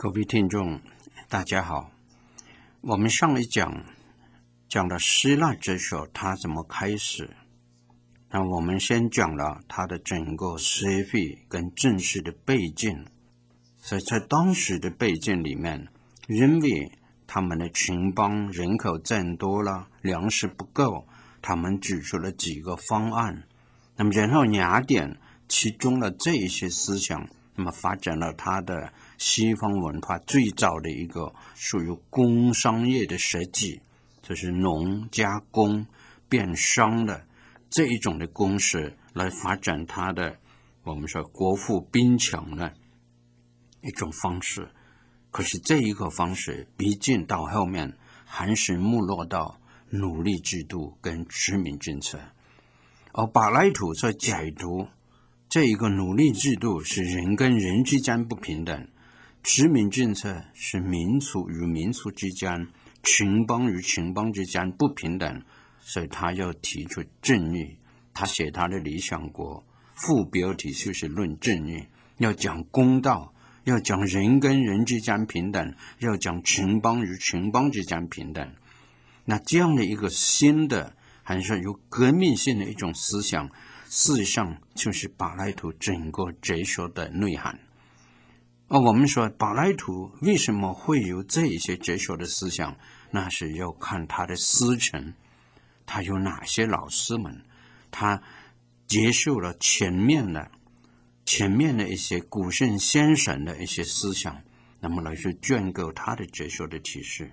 各位听众大家好，我们上一讲讲了希腊哲学它怎么开始，那我们先讲了它的整个社会跟政治的背景。所以在当时的背景里面，因为他们的群邦人口增多了，粮食不够，他们举出了几个方案，那么然后雅典其中的这一些思想，那么发展了它的西方文化最早的一个属于工商业的实际，就是农加工变商的这一种的公式来发展它的我们说国富兵强的一种方式。可是这一个方式毕竟到后面还是没落到奴隶制度跟殖民政策，而柏拉图在解读这一个奴隶制度是人跟人之间不平等，殖民政策是民族与民族之间，群邦与群邦之间不平等，所以他要提出正义。他写他的理想国，副标题就是论正义，要讲公道，要讲人跟人之间平等，要讲群邦与群邦之间平等。那这样的一个新的还是有革命性的一种思想，事实上就是柏拉图整个哲学的内涵。而我们说柏拉图为什么会有这一些哲学的思想，那是要看他的师承，他有哪些老师们，他接受了前面的一些古圣先神的一些思想，那么来去建构他的哲学的体系。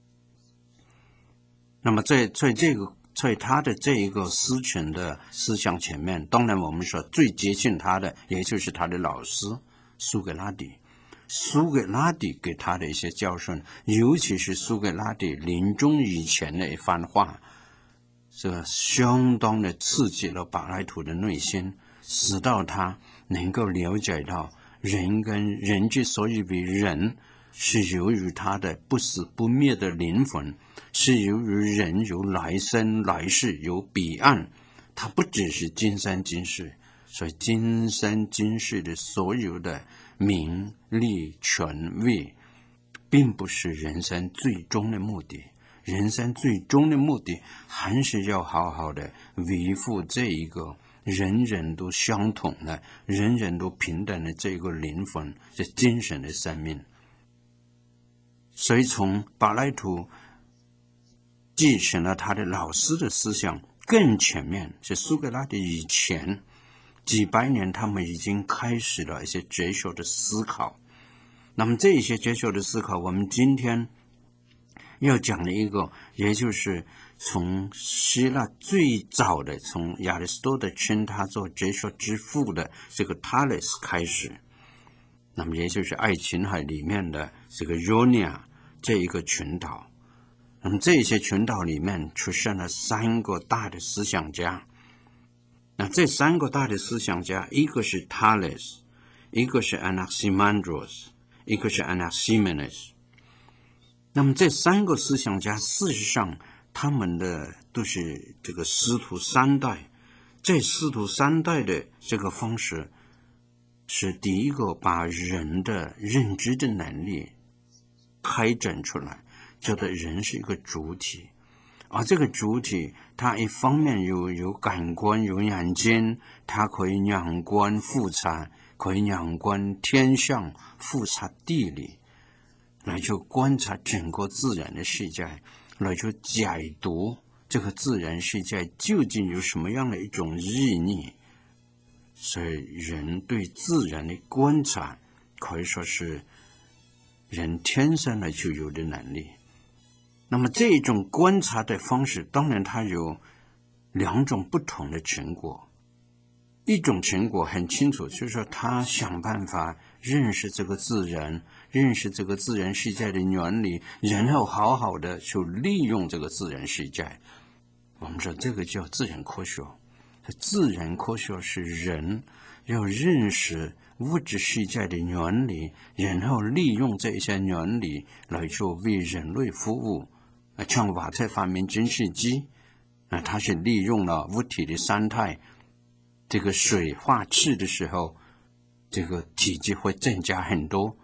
那么在他的这一个师承的思想前面，当然我们说最接近他的也就是他的老师苏格拉底。苏格拉底给他的一些教训，尤其是苏格拉底临终以前的一番话，这相当的刺激了柏拉图的内心，使到他能够了解到人跟人之所以为人，是由于他的不死不灭的灵魂，是由于人有来生来世有彼岸，它不只是今生今世，所以今生今世的所有的名利权位并不是人生最终的目的，人生最终的目的还是要好好的维护这一个人人都相同的人人都平等的这个灵魂，这精神的生命。所以从柏拉图继承了他的老师的思想，更前面是苏格拉底以前几百年，他们已经开始了一些哲学的思考。那么这一些哲学的思考，我们今天要讲的一个，也就是从希腊最早的，从亚里士多德称他做哲学之父的这个 Thales 开始，那么也就是爱琴海里面的这个 Ionia 这一个群岛。那么这些群岛里面出现了三个大的思想家，那这三个大的思想家，一个是 Thales， 一个是 Anaximandros， 一个是 Anaximenes。 那么这三个思想家事实上他们的都是这个师徒三代，这师徒三代的这个方式是第一个把人的认知的能力开展出来，觉得人是一个主体，而这个主体它一方面有感官有眼睛，它可以仰观复察，可以仰观天象复察地理，来去观察整个自然的世界，来去解读这个自然世界究竟有什么样的一种意义。所以人对自然的观察可以说是人天生来就有的能力。那么这种观察的方式，当然它有两种不同的成果。一种成果很清楚，就是说他想办法认识这个自然，认识这个自然世界的原理，然后好好的去利用这个自然世界。我们说这个叫自然科学。自然科学是人要认识物质世界的原理，然后利用这些原理来做为人类服务。像瓦特发明蒸汽机，它是利用了物体的三态，这个水化气的时候，这个体积会增加很多，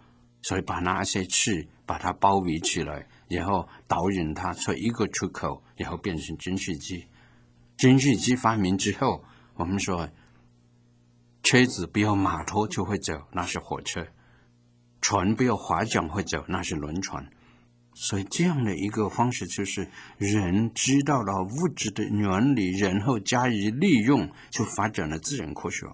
所以把那些刺把它包围起来，然后导引它出一个出口，然后变成蒸汽机。蒸汽机发明之后，我们说车子不要马头就会走，那是火车；船不要划桨会走，那是轮船。所以这样的一个方式，就是人知道了物质的原理，然后加以利用，就发展了自然科学。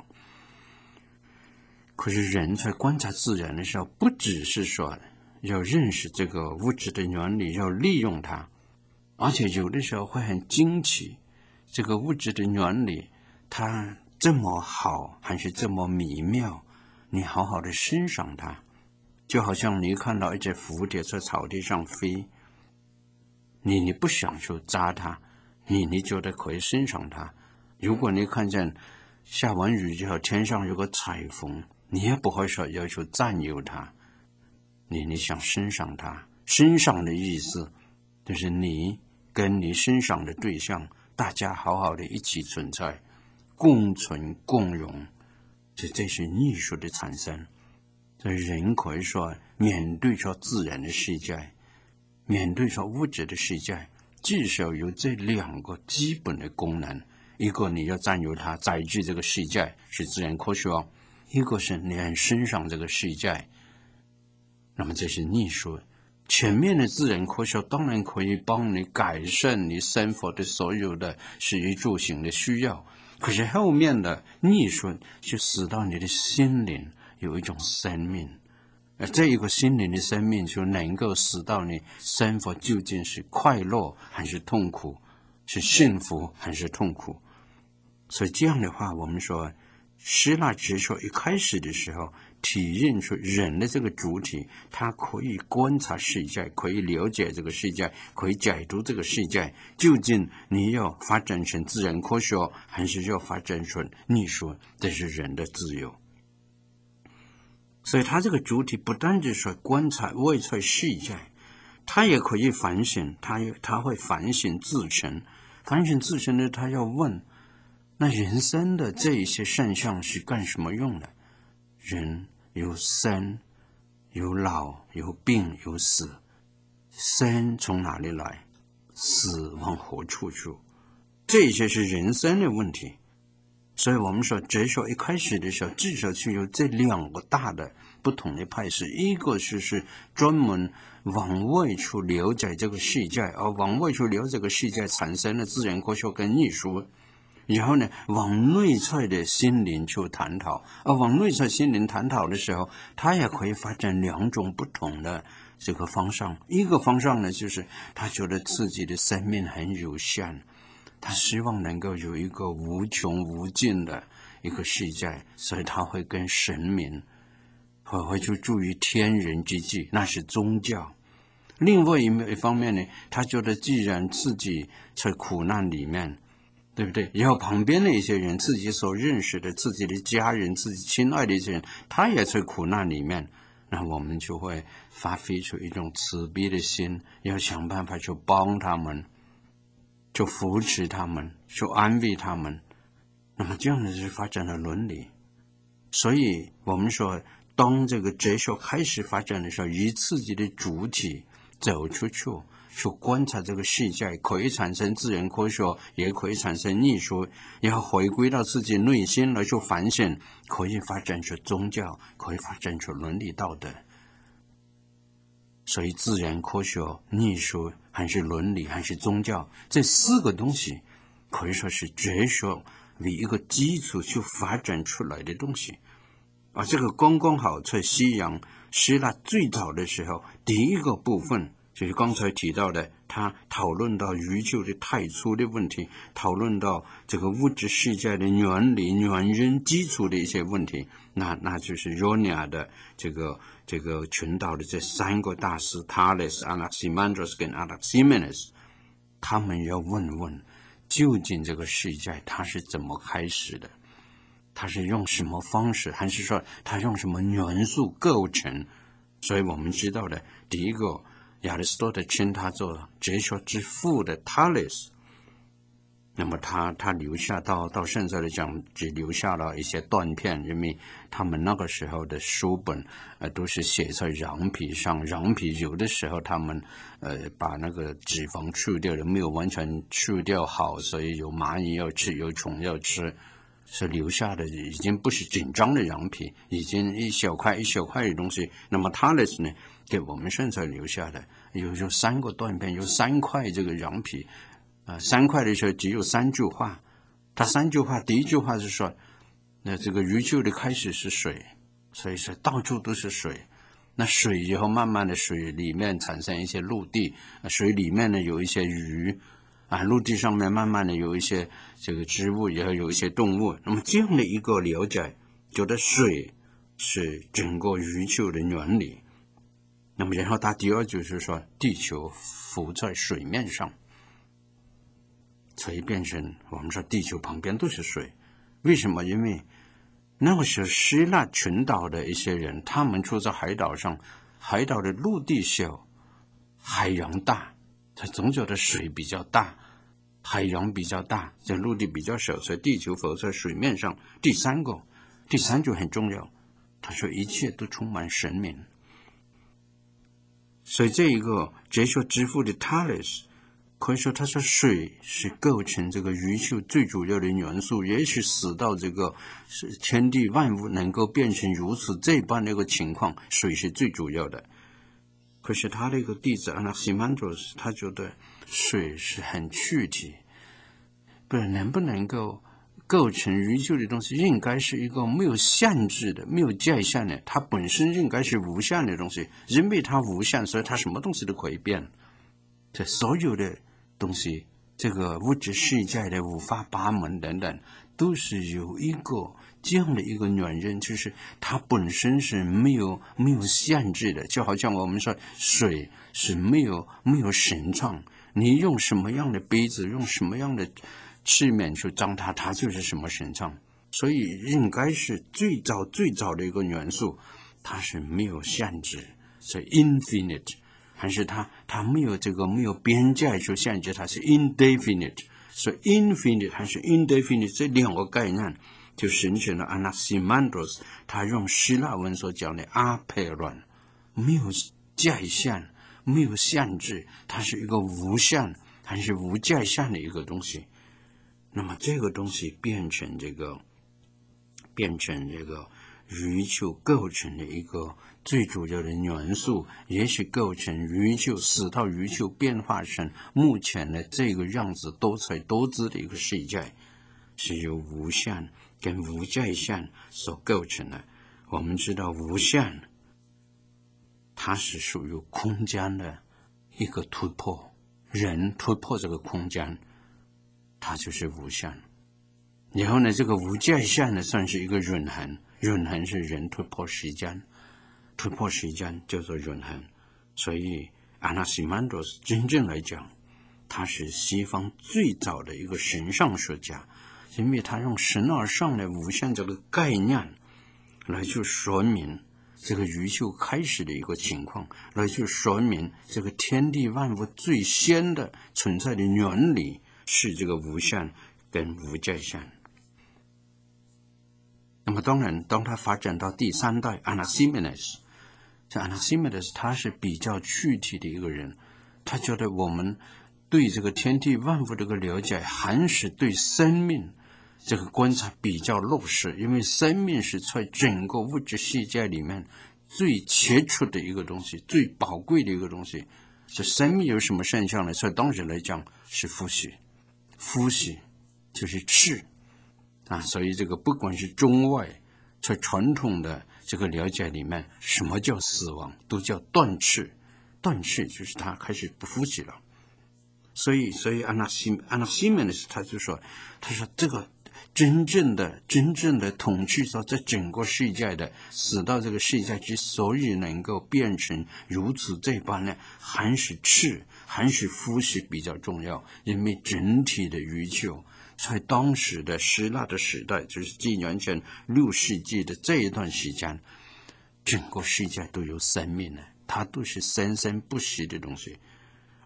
可是人在观察自然的时候，不只是说要认识这个物质的原理，要利用它，而且有的时候会很惊奇，这个物质的原理它这么好，还是这么美妙，你好好的欣赏它。就好像你看到一只蝴蝶在草地上飞，你不想去扎它，你觉得可以欣赏它。如果你看见下完雨之后天上有个彩虹，你也不会说要去占有它，你想欣赏它。欣赏的意思就是你跟你欣赏的对象，大家好好的一起存在，共存共荣，这是艺术的产生。所以人可以说面对着自然的世界，面对着物质的世界，至少有这两个基本的功能。一个你要占有它，载具这个世界是自然科学；一个是你很欣赏这个世界，那么这是艺术。前面的自然科学当然可以帮你改善你生活的所有的食衣住行的需要，可是后面的艺术就使到你的心灵有一种生命，这一个心灵的生命就能够使到你生活究竟是快乐还是痛苦，是幸福还是痛苦。所以这样的话，我们说希腊哲学一开始的时候体现出人的这个主体，他可以观察世界，可以了解这个世界，可以解读这个世界，究竟你要发展成自然科学还是要发展成艺术，这是人的自由。所以他这个主体不单只是观察外在世界，他也可以反省，他会反省自身。反省自身呢，他要问，那人生的这一些现象是干什么用的？人有生，有老，有病，有死。生从哪里来？死往何处去？这些是人生的问题。所以我们说哲学一开始的时候，至少是有这两个大的不同的派系。一个是专门往外去了解这个世界，而往外去了解这个世界产生了自然科学跟艺术。然后呢，往内在的心灵去探讨，而往内在心灵探讨的时候，它也可以发展两种不同的这个方向。一个方向呢，就是他觉得自己的生命很有限，他希望能够有一个无穷无尽的一个世界，所以他会跟神明会去注意天人之际，那是宗教。另外一方面呢，他觉得既然自己在苦难里面，对不对？然后旁边的一些人，自己所认识的自己的家人，自己亲爱的一些人，他也在苦难里面，那我们就会发挥出一种慈悲的心，要想办法去帮他们，就扶持他们，就安慰他们。那么这样的是发展了伦理。所以我们说，当这个哲学开始发展的时候，以自己的主体走出去观察这个世界，可以产生自然科学，也可以产生艺术，然后回归到自己内心来去反省，可以发展出宗教，可以发展出伦理道德。所以自然科学、艺术还是伦理还是宗教，这四个东西可以说是哲学为一个基础去发展出来的东西。而这个刚刚好在西洋希腊最早的时候，第一个部分就是刚才提到的，他讨论到宇宙的太初的问题，讨论到这个物质世界的原理、原因、基础的一些问题。那就是约尼亚的这个群岛的这三个大师 Thales、Anaximandros 跟 Anaximenes， 他们要问究竟这个世界它是怎么开始的，它是用什么方式，还是说它用什么元素构成。所以我们知道的第一个，亚里士多德称他做哲学之父的 Thales， 那么他留下到现在来讲，只留下了一些断片，因为他们那个时候的书本都是写在羊皮上，羊皮有的时候他们把那个脂肪去掉了，没有完全去掉好，所以有蚂蚁要吃，有虫要吃，是留下的已经不是整张的羊皮，已经一小块一小块的东西。那么他呢给我们现在留下的有3个断片，有3块这个羊皮。3块的时候只有3句话，他3句话，第一句话是说，那这个鱼丘的开始是水，所以说到处都是水。那水以后慢慢的水里面产生一些陆地，水里面呢有一些鱼陆地上面慢慢的有一些这个植物，也有一些动物。那么这样的一个了解，觉得水是整个鱼丘的原理。那么然后他第二就是说，地球浮在水面上。所以变成我们说地球旁边都是水，为什么？因为那个时候希腊群岛的一些人，他们住在海岛上，海岛的陆地小，海洋大，它总觉得水比较大，海洋比较大，这陆地比较小，所以地球浮在水面上。第三就很重要，他说一切都充满神明。所以这一个哲学之父的 Thales可以说，他说水是构成这个宇宙最主要的元素，也是使到这个天地万物能够变成如此这般的一个情况，水是最主要的。可是他的一个弟子Anaximandros，他觉得水是很具体，能不能够构成宇宙的东西，应该是一个没有限制的、没有界限的，它本身应该是无限的东西，因为它无限，所以它什么东西都可以变。这所有的东西，这个物质世界的五花八门等等，都是有一个这样的一个原因，就是它本身是没有限制的。就好像我们说水是没有形状，你用什么样的杯子，用什么样的器皿去装它，它就是什么形状。所以应该是最早的一个元素，它是没有限制，是 infinite。还是它没有边界去限制，它是 indefinite， 所以 infinite 还是 indefinite 这2个概念就形成了 Anaximandros 他用希腊文所讲的 apeiron， 没有界限，没有限制，它是一个无限还是无界限的一个东西。那么这个东西变成这个宇宙构成的一个最主要的元素，也是构成宇宙使到宇宙变化成目前的这个样子多彩多姿的一个世界，是由无限跟无界限所构成的。我们知道无限它是属于空间的一个突破，人突破这个空间，它就是无限。然后呢，这个无界限呢算是一个永恒，永恒是人突破时间叫做永恒。所以 Anaximandros 真正来讲，他是西方最早的一个神上学家，因为他用神而上的无限这个概念来去说明这个宇宙开始的一个情况，来去说明这个天地万物最先的存在的原理是这个无限跟无界限。那么当然，当他发展到第3代 Anaximenes， 这 Anaximenes 他是比较具体的一个人，他觉得我们对这个天地万物这个了解，还是对生命这个观察比较落实，因为生命是在整个物质世界里面最杰出的一个东西，最宝贵的一个东西。这生命有什么现象呢？所以当时来讲是呼吸就是气所以这个不管是中外，在传统的这个了解里面，什么叫死亡，都叫断气就是他开始不呼吸了。所以 Anaximenes 他说这个真正的统治说在整个世界的，使到这个世界之所以能够变成如此这般呢，还是气，还是呼吸比较重要。因为整体的宇宙在当时的希腊的时代，就是纪元前6世纪的这一段时间，整个世界都有生命呢，它都是生生不息的东西。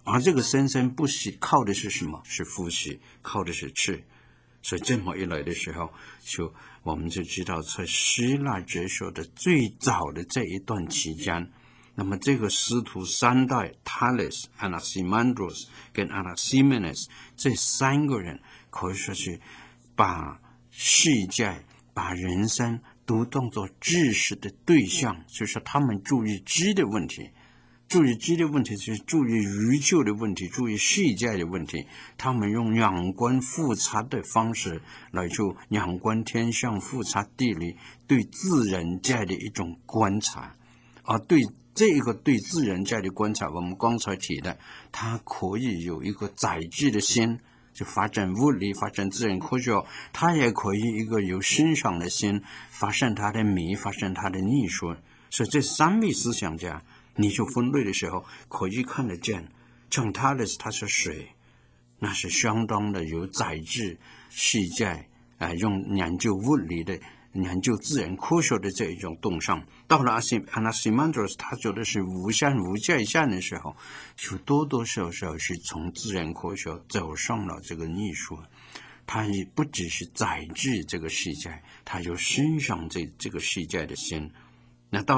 而这个生生不息靠的是什么？是呼吸，靠的是气。所以这么一来的时候，我们就知道，在希腊哲学的最早的这一段期间，那么这个师徒三代 Thales、Anaximandros 跟 Anaximenes 这三个人，可以说是把世界、把人生都当作知识的对象，就是说他们注意知的问题。注意知的问题就是注意宇宙的问题，注意世界的问题。他们用仰观复察的方式来做仰观天象、复察地理，对自然界的一种观察。而对这个对自然界的观察，我们刚才提的，它可以有一个载具的心，就发展物理、发展自然科学，它也可以一个有欣赏的心，发现它的美，发现它的艺术。所以这三位思想家，你就分类的时候可以看得见，像他是水，那是相当的有载具世界用研究物理的、研究自然科学的这一种动向。到了 Anaximandros 他觉得是无限无界限的时候，就多多少少是从自然科学走上了这个艺术。他也不只是载具这个世界，他有欣赏这个世界的心。那到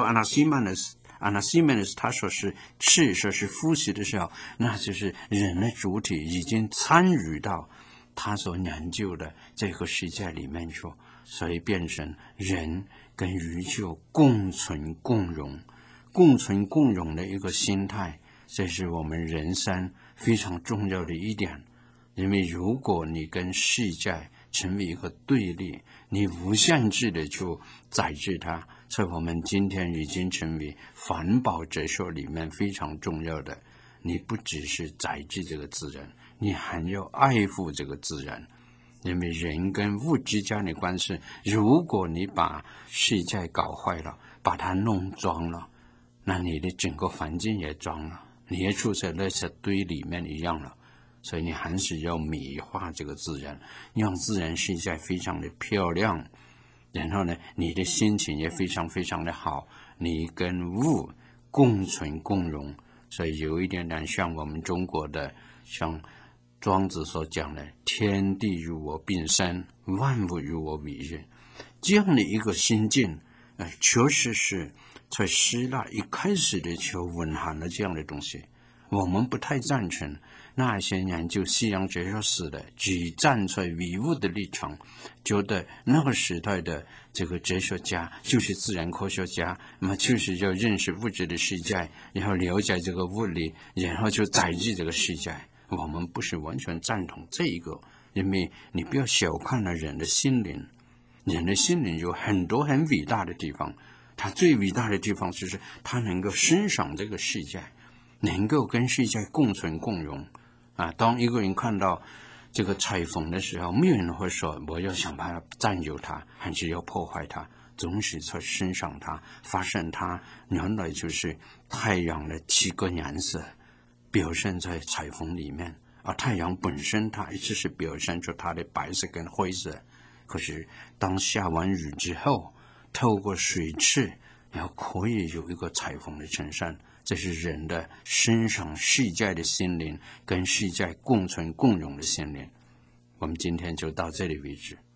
Anaximenes 他说是气，说是呼吸的时候，那就是人的主体已经参与到他所研究的这个世界里面去，所以变成人跟宇宙共存共荣的一个心态。这是我们人生非常重要的一点。因为如果你跟世界成为一个对立，你无限制的就载具它，所以我们今天已经成为环保哲学里面非常重要的。你不只是载具这个自然，你还要爱护这个自然。因为人跟物之间的关系，如果你把世界搞坏了，把它弄脏了，那你的整个环境也脏了，你也住在垃圾堆里面一样了。所以你还是要美化这个自然，让自然世界非常的漂亮，然后呢，你的心情也非常非常的好，你跟物共存共荣。所以有一点点像我们中国的，像庄子所讲的天地如我并生，万物如我比日，这样的一个心境确实是在希腊一开始的就蕴含了这样的东西。我们不太赞成那些研究西洋哲学史的只站在唯物的立场，觉得那个时代的这个哲学家就是自然科学家，那么就是要认识物质的世界，然后了解这个物理，然后就载具这个世界。我们不是完全赞同这一个，因为你不要小看了人的心灵，人的心灵有很多很伟大的地方，它最伟大的地方就是它能够欣赏这个世界，能够跟世界共存共荣当一个人看到这个彩虹的时候，没有人会说我要想办法占有它，还是要破坏它，总是在欣赏它，发现它原来就是太阳的7个颜色表现在彩虹里面，而太阳本身它一直是表现出它的白色跟灰色。可是当下完雨之后，透过水汽，然后可以有一个彩虹的呈现。这是人的欣赏世界的心灵，跟世界共存共荣的心灵。我们今天就到这里为止。